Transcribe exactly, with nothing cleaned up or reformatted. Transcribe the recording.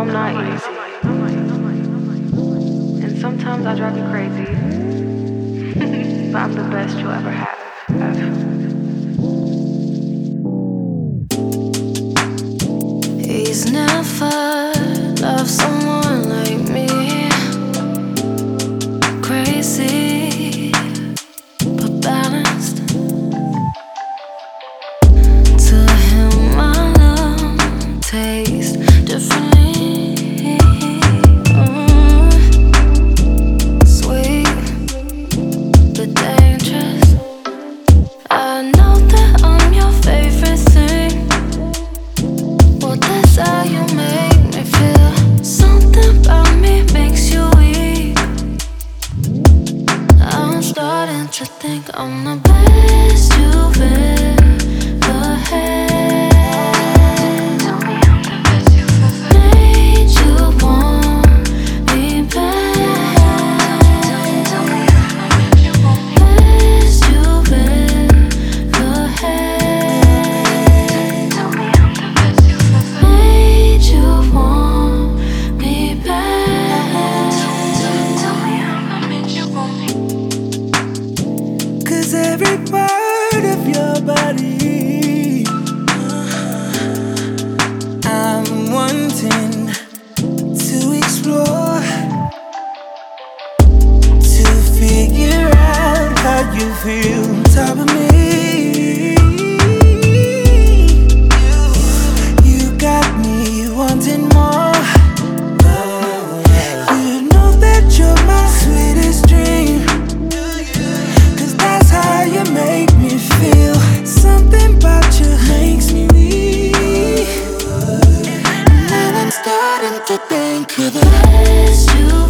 I'm not easy. And sometimes I drive you crazy. But I'm the best you'll ever have. He's never loved someone like me. Crazy, but balanced. To him, my love tastes differently. Mm. Sweet, but dangerous. I know that I'm your favorite thing. Well, that's how you make me feel. Something about me makes you weak. I'm starting to think I'm the best you've ever had. Tell me I'm the best you've ever had. Made you want me back. Tell me I'm the best you want me back. Best you've ever had. Tell me I'm the best you've ever had. Made you want me back. Tell me how I made you want me. 'Cause every part of your body I'm wanting to explore, to figure out how you feel on top of me. You got me wanting more. You know that you're my sweetest dream. 'Cause that's how you make me feel. Something about you makes me weak. Now I'm starting to think you're the best you